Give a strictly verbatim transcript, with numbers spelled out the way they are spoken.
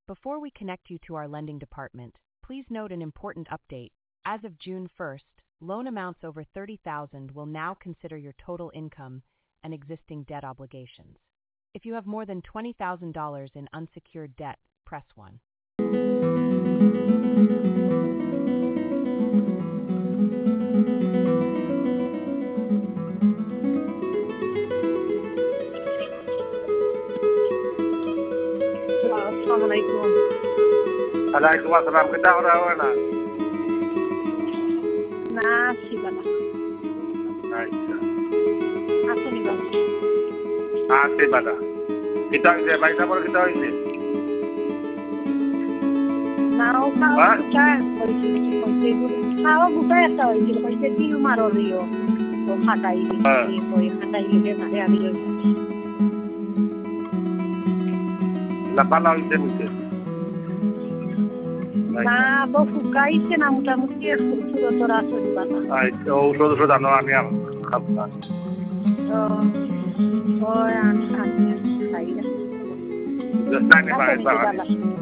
Before we connect you to our lending department, please note an important update. As of June first, loan amounts over thirty thousand dollars will now consider your total income and existing debt obligations. If you have more than twenty thousand dollars in unsecured debt, press one. Assalamualaikum. Waalaikumsalam. Kita orang mana? Nasi bala. Aisha. Asli bala. Nasi bala. Kita je baik apa kita ini? Now kau buka, polisi polisi kau buka ya tahu ini polisi di rumah Rio. Oh kata ini, oh kata ini dia nak dia ambil. Lapala itu mungkin. Nah, baru kait je nak muda-mudi suruh terasa di mana. Ay, oh sudah sudah nolak ni am. Kapal. Oh, oh yang aneh saya. Just nine five.